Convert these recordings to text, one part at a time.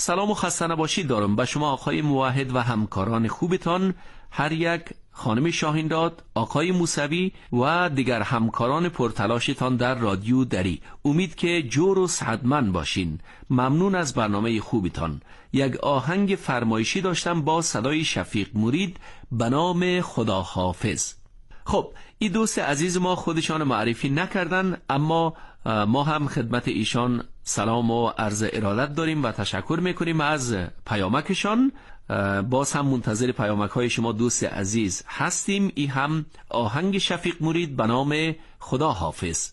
سلام و خسته نباشید دارم به شما آقای موحد و همکاران خوبتان، هر یک خانم شاهینداد، آقای موسوی و دیگر همکاران پرتلاشتان در رادیو دری. امید که جور و صحتمند باشین. ممنون از برنامه خوبتان. یک آهنگ فرمایشی داشتم با صدای شفیق مرید به نام خدا حافظ. خب این دوست عزیز ما خودشان معرفی نکردن، اما ما هم خدمت ایشان سلام و عرض ارادت داریم و تشکر میکنیم از پیامکشان. باز هم منتظر پیامک های شما دوست عزیز هستیم. این هم آهنگ شفیق مرید به نام خدا حافظ.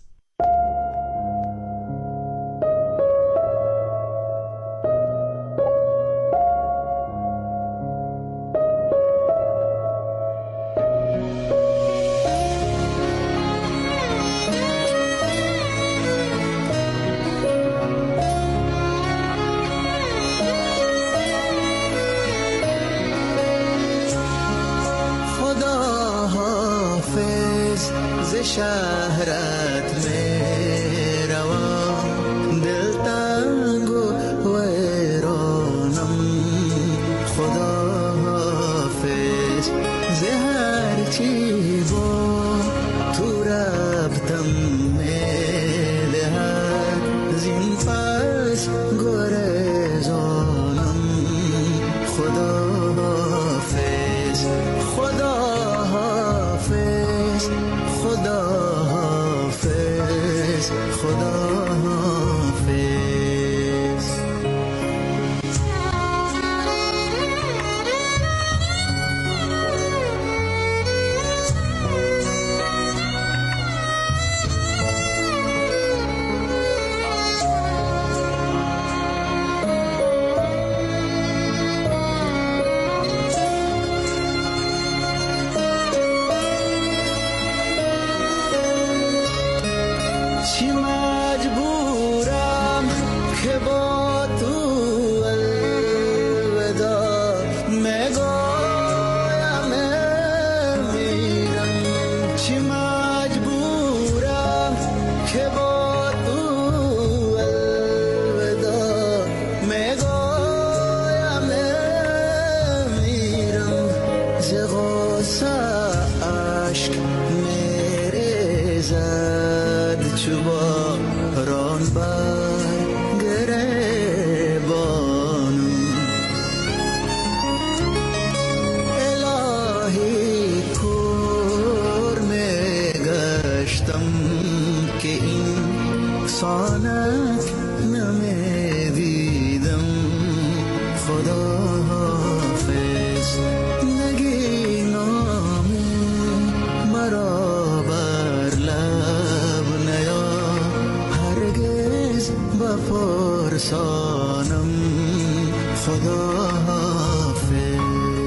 شهرت می روم دل تنگ و ویرانم، خدا حافظ زهر چی با تو ربطم می دهد، زین پس گریزانم، خدا حافظ خدا حافظ خدا حافظ خدا حافظ. چی مجبورم که با تو الوداع میگویم میرم، چی مجبورم که با تو الوداع میگویم میرم، ز غصه اشک میریزد چو باران بر گریبانم، الهی کور میگشتم که این سانک نمیدیدم، خدا حافظ نگی نام مرا بر لب نیا، هرگز بپرسانم، خدا حافظ.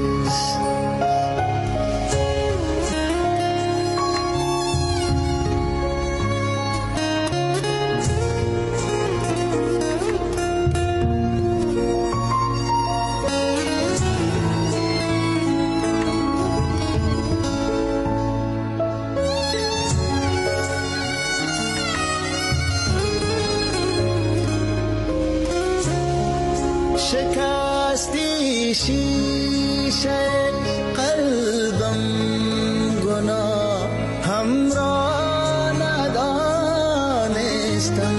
شکستی شیشه قلبم گناه همراه ندانستم،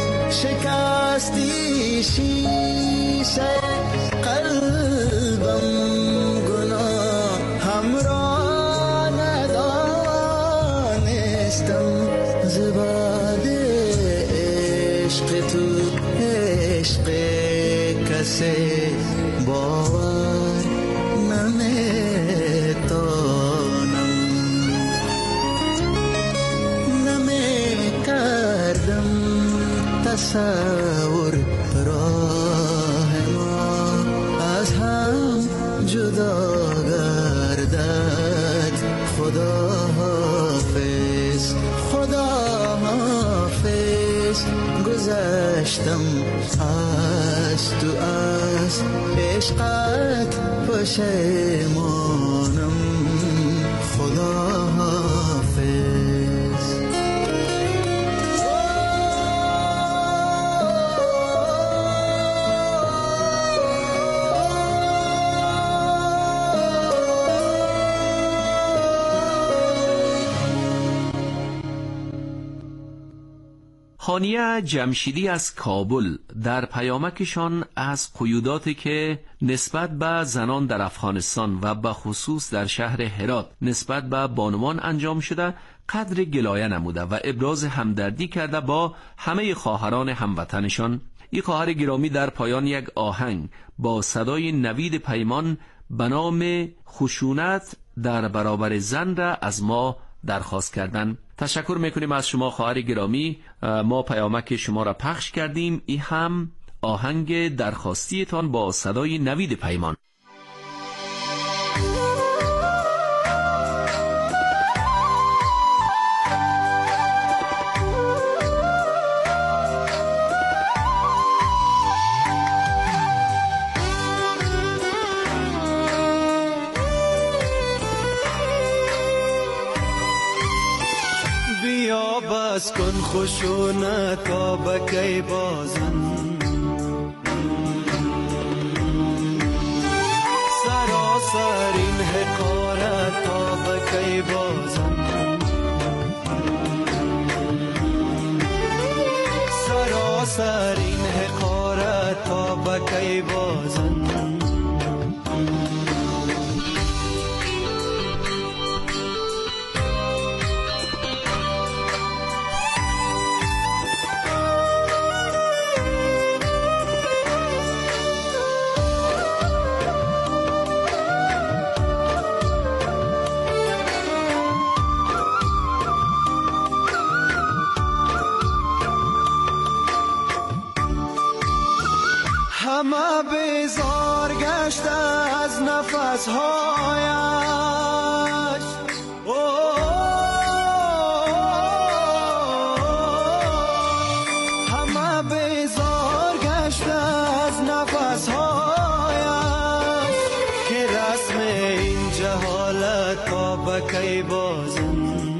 شکستی شیشه قلبم گناه همراه ندانستم، زباد عشق تو عشق کسی باور نمیتانم، نمیکردم تصور راه ما از هم جدا گردد، خدا حافظ خدا حافظ. گذشتم از تو از عشقت پشیمانم، خدا حافظ. هانیه جمشیدی از کابل در پیامکشان از قیوداتی که نسبت به زنان در افغانستان و به خصوص در شهر هرات نسبت به بانوان انجام شده قدر گلایه نموده و ابراز همدردی کرده با همه خواهران هموطنشان. این خواهر گرامی در پایان یک آهنگ با صدای نوید پیمان به نام خشونت در برابر زن را از ما درخواست کردند. تشکر میکنیم از شما خواهر گرامی. ما پیامک شما را پخش کردیم. این هم آهنگ درخواستیتان با صدای نوید پیمان. بس کن خشونت تا بکی بازن، سراسر این حقارت تا بکی بازن، سراسر این حقارت تا بکی بازن. همه بیزار گشته از نفسهایش، همه بیزار گشته از نفسهایش، که رسم این جهالت تا بکی بازن.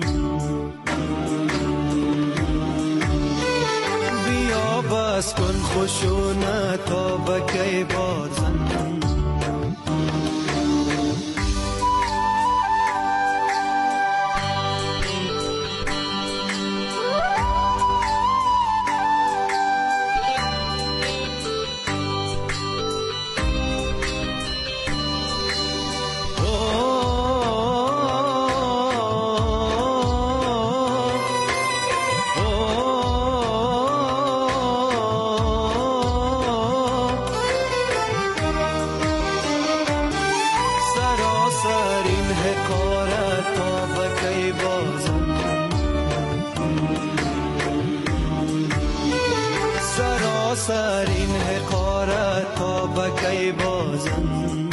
بیا بس کن خشونت تا بکی بازن. سر این حقارت تا بکی بازن.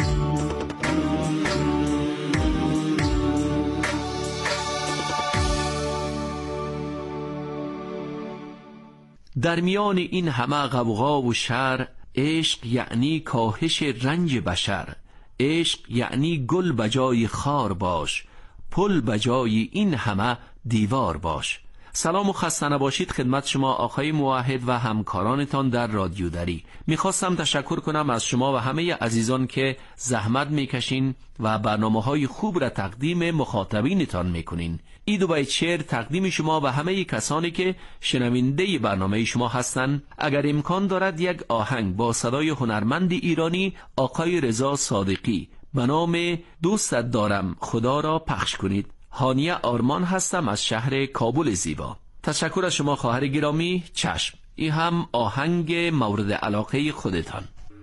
در میان این همه غوغا و شر، عشق یعنی کاهش رنج بشر. عشق یعنی گل بجای خار باش، پل بجای این همه دیوار باش. سلام و خسته نباشید خدمت شما آقای موحد و همکارانتان در رادیو دری. میخواستم تشکر کنم از شما و همه عزیزان که زحمت میکشین و برنامه‌های خوب را تقدیم مخاطبینتان میکنین. این دو بیت شعر تقدیم شما و همه کسانی که شنونده برنامه شما هستند. اگر امکان دارد یک آهنگ با صدای هنرمند ایرانی آقای رضا صادقی به نام دوستت دارم خدا را پخش کنید. هانیه آرمان هستم از شهر کابل زیبا. تشکر از شما خواهر گرامی. چشم، این هم آهنگ مورد علاقه خودتان.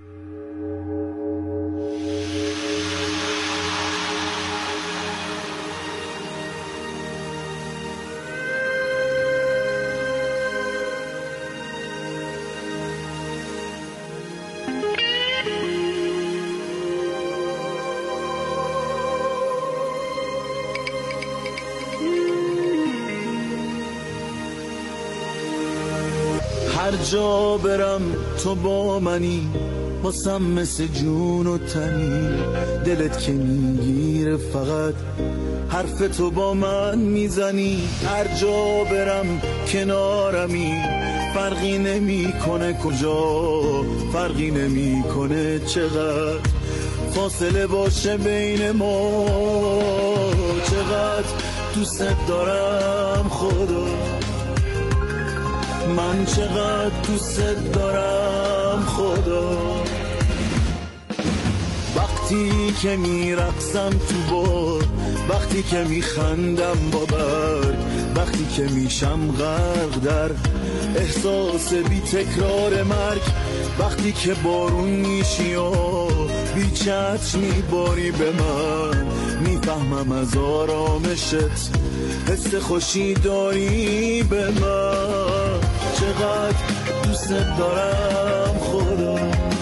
هر جا برم تو با منی، واسم مثل جون و تنی. دلت که میگیره فقط حرف تو با من میزنی. هر جا برم کنارمی، فرقی نمیکنه کجا، فرقی نمیکنه چقدر فاصله باشه بین ما. چقدر دوست دارم خدا، من چقدر دوست دارم خدا. وقتی که میرقصم تو باد، وقتی که میخندم با برگ، وقتی که میشم غرق در احساس بی تکرار مرگ، وقتی که بارون میشی و بی چتر میباری به من، میفهمم از آرامشت حس خوشی داری به من. چقدر دوست دارم خدا،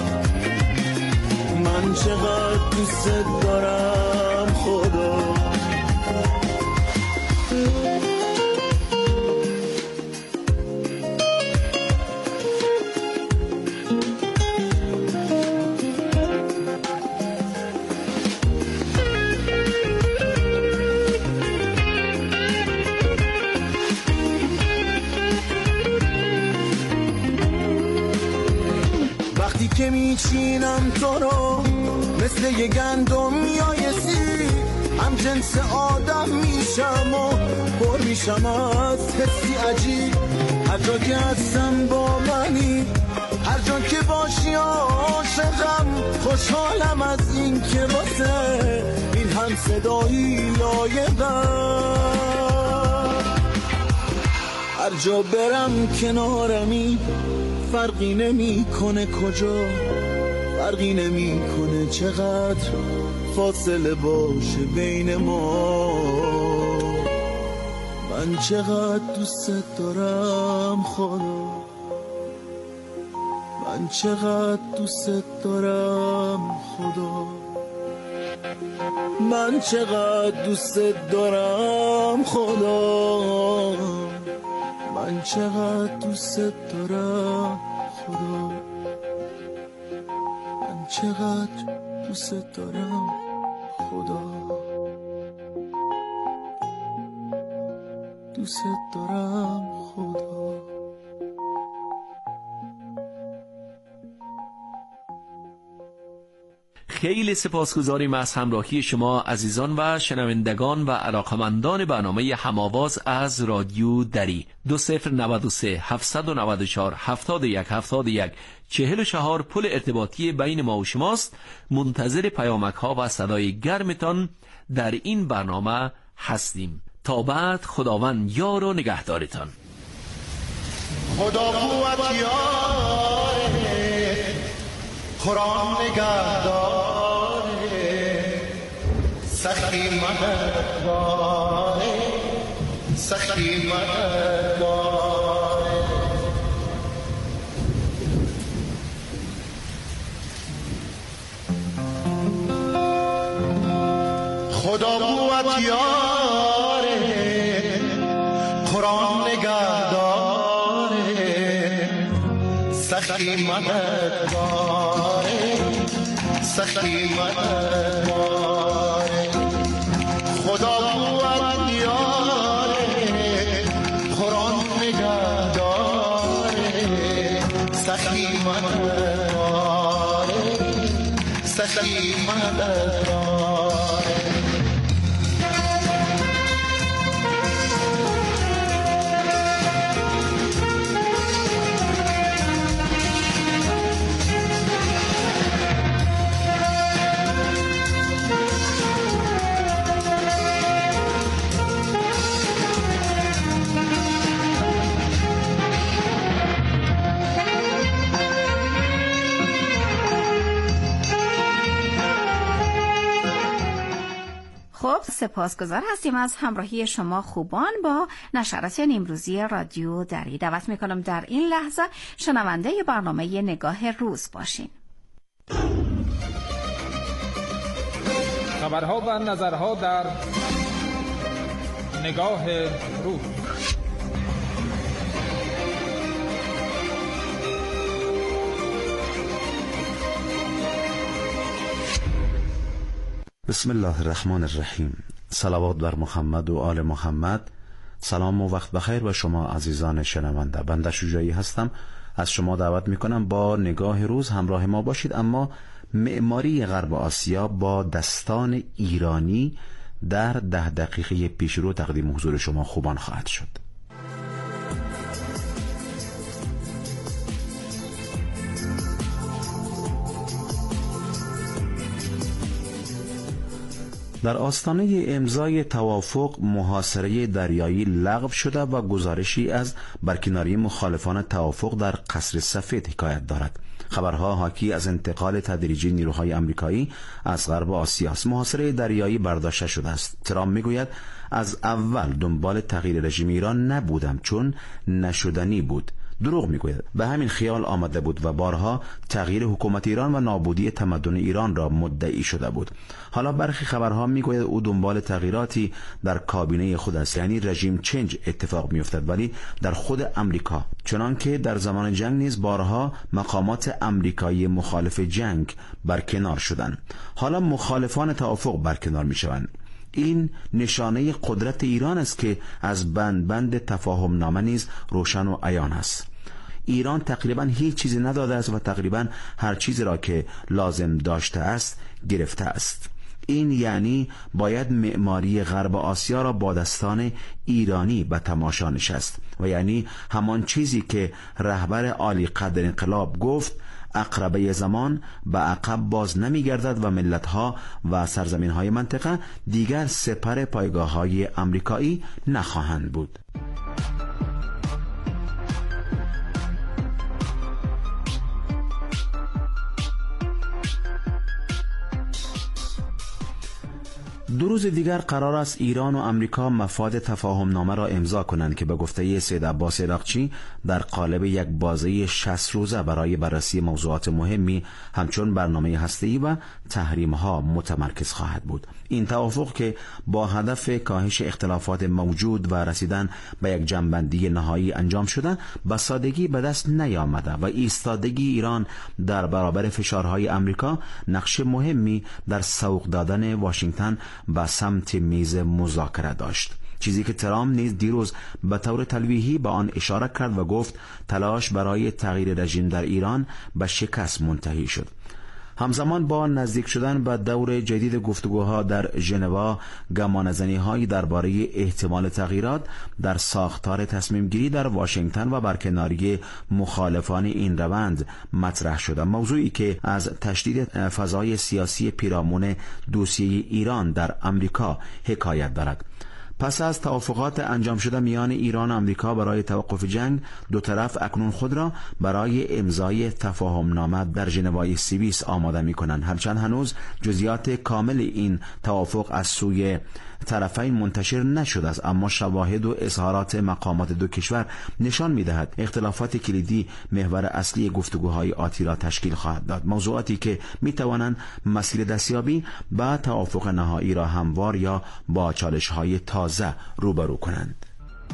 من چقدر دوست دارم خدا. وقتی که میچینم تو رو مثل یه گندم یایسی، هم جنس آدم میشم و پر میشم از حسی عجیب. هر جا که هستم با منی، هر جا که باشی عاشقم، خوشحالم از این که واسه این هم صدایی لایقم. هر جا برم کنارمی، فرقی نمی کنه کجا، فرقی نمی کنه چقدر فاصله باشه بین ما. من چقدر دوست دارم خدا، من چقدر دوست دارم خدا، من چقدر دوست دارم خدا، من چقدر دوست دارم خدا، من چقدر دوست دارم خدا، دوست دارم خدا. خیلی سپاسگزاریم از همراهی شما عزیزان و شنوندگان و علاقمندان برنامه هم‌آواز از رادیو دری. 2093 794 71 71 44 پل ارتباطی بین ما و شماست. منتظر پیامک ها و صدای گرمتان در این برنامه هستیم. تا بعد خداوند یار و نگهدارتان. خدا قوت یاره، قرآن نگهداره، سخی مددگاره، سخی مددگاره. خدا قوت یاره، قرآن نگهداره، سخی مددگاره، سخی مددگاره. خدا قوت یاره، قرآن نگهداره، سخی مددگاره، سخی مددگاره. خب سپاسگزار هستیم از همراهی شما خوبان با نشرات امروزی رادیو دری. دعوت میکنم در این لحظه شنونده برنامه نگاه روز باشین. خبرها و نظرها در نگاه روز. بسم الله الرحمن الرحیم. صلوات بر محمد و آل محمد. سلام و وقت بخیر و شما عزیزان شنونده. بنده شجاعی هستم. از شما دعوت میکنم با نگاه روز همراه ما باشید. اما معماری غرب آسیا با دستان ایرانی در 10 دقیقه پیش رو تقدیم حضور شما خوبان خواهد شد. در آستانه امضای توافق محاصره دریایی لغو شده و گزارشی از برکناری مخالفان توافق در قصر سفید حکایت دارد. خبرها حاکی از انتقال تدریجی نیروهای آمریکایی از غرب آسیا است. محاصره دریایی برداشته شده است. ترامپ میگوید از اول دنبال تغییر رژیم ایران نبودم چون نشدنی بود. دروغ میگوید. به همین خیال آمده بود و بارها تغییر حکومت ایران و نابودی تمدن ایران را مدعی شده بود. حالا برخی خبرها میگوید او دنبال تغییراتی در کابینه خود است، یعنی رژیم چنج اتفاق میافتد، ولی در خود امریکا، چنانکه در زمان جنگ نیز بارها مقامات امریکایی مخالف جنگ برکنار شدند. حالا مخالفان توافق برکنار میشوند. این نشانه قدرت ایران است که از بند تفاهم نامه نیز روشن و عیان است. ایران تقریبا هیچ چیزی نداده است و تقریبا هر چیزی را که لازم داشته است گرفته است. این یعنی باید معماری غرب آسیا را با دستان ایرانی به تماشا نشست و یعنی همان چیزی که رهبر عالی قدر انقلاب گفت: عقربه زمان به عقب باز نمی گردد و ملت‌ها و سرزمین‌های منطقه دیگر سپر پایگاه‌های آمریکایی نخواهند بود. دو روز دیگر قرار است ایران و آمریکا مفاد تفاهم نامه را امضا کنند که به گفته سید عباس عراقچی در قالب یک بازه 60 روزه برای بررسی موضوعات مهمی همچون برنامه هسته‌ای و تحریم‌ها متمرکز خواهد بود. این توافق که با هدف کاهش اختلافات موجود و رسیدن به یک جمع‌بندی نهایی انجام شده، به سادگی به دست نیامده و ایستادگی ایران در برابر فشارهای آمریکا نقش مهمی در سوق دادن واشنگتن به سمت میز مذاکره داشت. چیزی که ترامپ نیز دیروز به طور تلویحی به آن اشاره کرد و گفت تلاش برای تغییر رژیم در ایران به شکست منتهی شد. همزمان با نزدیک شدن به دور جدید گفتگوها در ژنوا، گمانه‌زنی‌هایی درباره احتمال تغییرات در ساختار تصمیم گیری در واشنگتن و برکناری مخالفان این روند مطرح شد، موضوعی که از تشدید فضای سیاسی پیرامون دوسیه ایران در آمریکا حکایت دارد. پس از توافقات انجام شده میان ایران و آمریکا برای توقف جنگ، دو طرف اکنون خود را برای امضای تفاهم نامه در ژنوای سوئیس آماده می‌کنند. هرچند هنوز جزئیات کامل این توافق از سوی طرفین منتشر نشده است، اما شواهد و اظهارات مقامات دو کشور نشان می‌دهد اختلافات کلیدی محور اصلی گفتگوهای آتی را تشکیل خواهد داد، موضوعاتی که می‌توانند مسیر دستیابی به توافق نهایی را هموار یا با چالش‌های تازه روبرو کنند.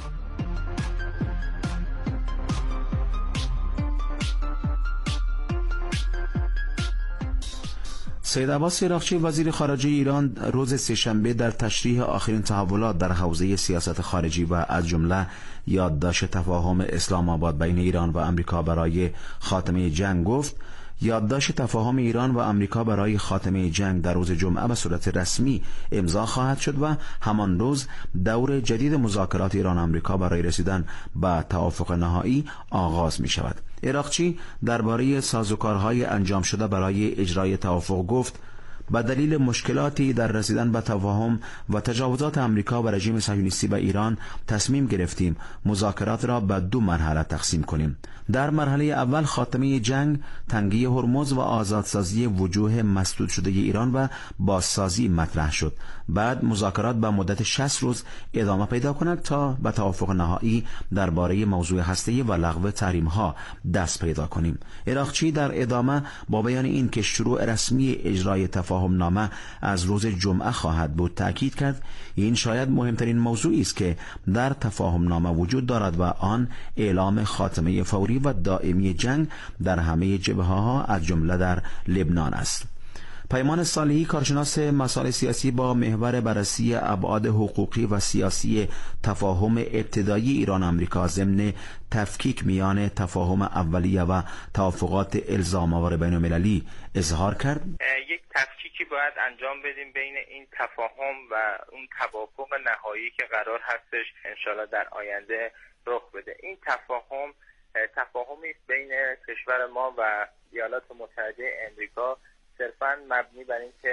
سید عباس عراقچی وزیر خارجه ایران روز سه‌شنبه در تشریح آخرین تحولات در حوزه سیاست خارجی و از جمله یادداشت تفاهم اسلام آباد بین ایران و آمریکا برای خاتمه جنگ گفت: یادداشت تفاهم ایران و آمریکا برای خاتمه جنگ در روز جمعه به صورت رسمی امضا خواهد شد و همان روز دور جدید مذاکرات ایران و آمریکا برای رسیدن به توافق نهایی آغاز می شود. عراقچی درباره سازوکارهای انجام شده برای اجرای توافق گفت: به دلیل مشکلاتی در رسیدن به تفاهم و تجاوزات آمریکا و رژیم صهیونیستی به ایران تصمیم گرفتیم مذاکرات را به دو مرحله تقسیم کنیم. در مرحله اول خاتمه جنگ، تنگی هرمز و آزادسازی وجوه مسدود شده ایران و بازسازی مطرح شد. بعد مذاکرات به مدت 60 روز ادامه پیدا کند تا به توافق نهایی درباره موضوع هسته‌ای و لغو تحریم‌ها دست پیدا کنیم. عراقچی در ادامه با بیان این که شروع رسمی اجرای تفاهم نامه از روز جمعه خواهد بود تأکید کرد این شاید مهمترین موضوعی است که در تفاهم نامه وجود دارد و آن اعلام خاتمه فوری و دائمی جنگ در همه جبهه‌ها از جمله در لبنان است. پیمان صالحی، کارشناس مسائل سیاسی با محور بررسی ابعاد حقوقی و سیاسی تفاهم ابتدایی ایران آمریکا ضمن تفکیک میان تفاهم اولیه و توافقات الزام‌آور بین‌المللی اظهار کرد: یک تفکیکی باید انجام بدیم بین این تفاهم و اون توافق نهایی که قرار هستش انشالله در آینده رخ بده. این تفاهمی بین کشور ما و ایالات متحده آمریکا صرفاً مبنی بر این که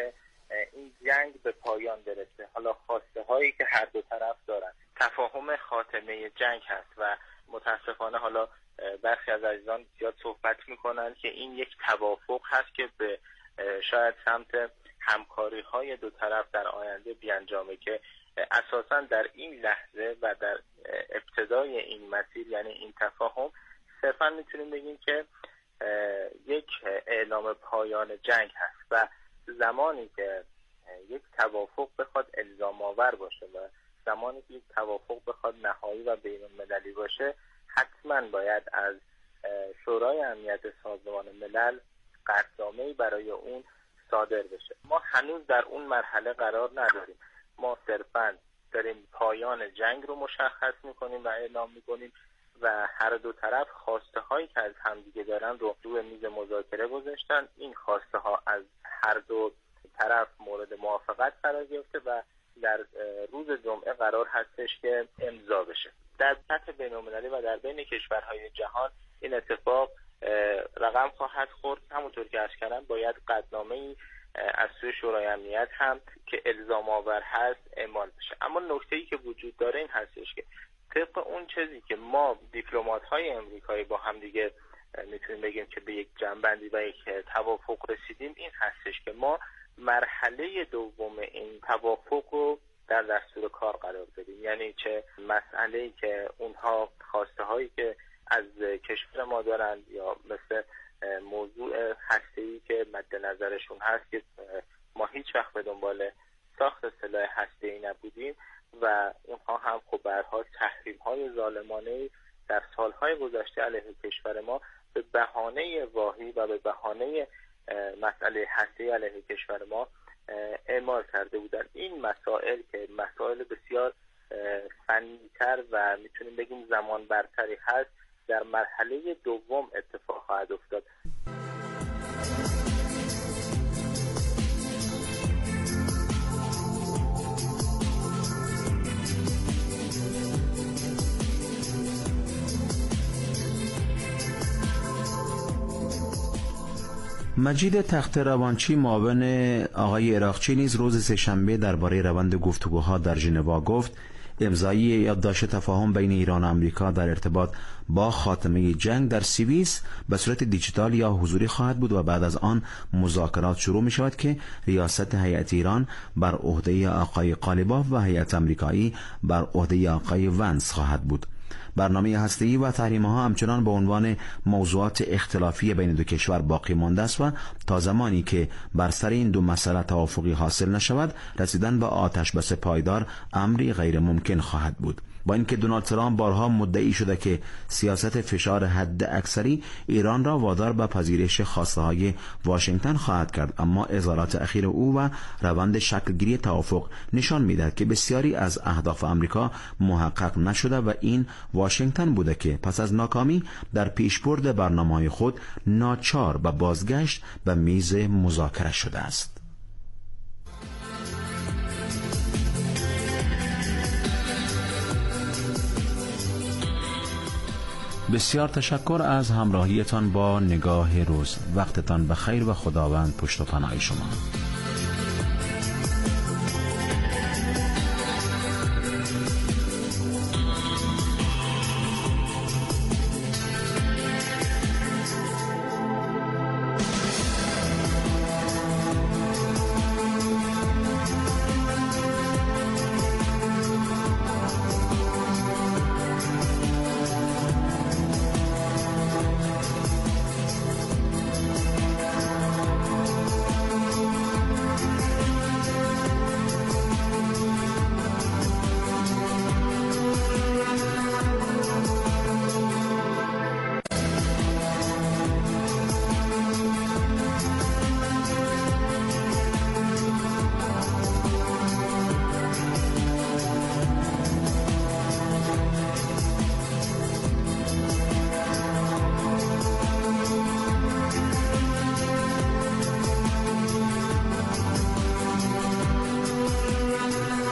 این جنگ به پایان برسه. حالا خواسته هایی که هر دو طرف دارن تفاهم خاتمه جنگ هست و متاسفانه حالا برخی از عزیزان زیاد صحبت میکنن که این یک توافق هست که به شاید سمت همکاری های دو طرف در آینده بیانجامه، که اساسا در این لحظه و در ابتدای این مسیر یعنی این تفاهم صرفا میتونیم بگیم که یک اعلام پایان جنگ هست و زمانی که یک توافق بخواد الزام آور باشه و زمانی که یک توافق بخواد نهایی و بین المللی باشه حتما باید از شورای امنیت سازمان ملل قطعنامه‌ای برای اون صادر بشه. ما هنوز در اون مرحله قرار نداریم. ما صرفاً داریم پایان جنگ رو مشخص میکنیم و اعلام میکنیم و هر دو طرف خواسته هایی که از همدیگه دارن رو روی میز مذاکره گذاشتن. این خواسته ها از هر دو طرف مورد موافقت قرار گرفته و در روز جمعه قرار هستش که امضا بشه. در سطح بین‌المللی و در بین کشورهای جهان این اتفاق رقم خواهد خورد. همونطور که عرض کردم باید قطعنامه‌ای از سوی شورای امنیت هم که الزام آور هست اعمال بشه. اما نکته‌ای که وجود داره این هستش که طبق اون چیزی که ما دیپلمات‌های امریکایی با هم دیگه میتونیم بگیم که به یک جنبندی و یک توافق رسیدیم، این هستش که ما مرحله دوم این توافق رو در دستور کار قرار بدیم. یعنی چه مسئله‌ای که اونها خواسته هایی که از کشور ما دارن یا مثل موضوع هسته‌ای که مد نظرشون هست که ما هیچ وقت به دنبال ساخت سلاح هسته‌ای نبودیم و اونها هم خب به هر حال تحریم‌های ظالمانه‌ای در سالهای گذشته علیه کشور ما به بهانه واهی و به بهانه مسئله هسته‌ای علیه کشور ما اعمال کرده بودن. این مسائل که مسائل بسیار فنی‌تر و میتونیم بگیم زمان برتری هست در مرحله دوم اتفاق خواهد افتاد. مجید تخت روانچی معاون آقای عراقچی نیز روز سه‌شنبه درباره روند گفتگوها در ژنوا گفت امضای یادداشت تفاهم بین ایران و آمریکا در ارتباط با خاتمه جنگ در سوئیس به صورت دیجیتال یا حضوری خواهد بود و بعد از آن مذاکرات شروع می شود که ریاست هیئت ایران بر عهده آقای قالیباف و هیئت آمریکایی بر عهده آقای ونس خواهد بود. برنامه هسته‌ای و تحریم‌ها همچنان به عنوان موضوعات اختلافی بین دو کشور باقی مانده است و تا زمانی که بر سر این دو مسئله توافقی حاصل نشود رسیدن به آتشبس پایدار امری غیر ممکن خواهد بود. با اینکه دونالد ترامپ بارها مدعی شده که سیاست فشار حد اکثری ایران را وادار به پذیرش خواسته‌های واشنگتن خواهد کرد، اما اظهارات اخیر او و روند شکلگیری توافق نشان می‌دهد که بسیاری از اهداف آمریکا محقق نشده و این واشنگتن بوده که پس از ناکامی در پیشبرد برنامه‌های خود ناچار به بازگشت به میز مذاکره شده است. بسیار تشکر از همراهیتان با نگاه روز. وقتتان بخیر و خداوند پشت و پناه شما.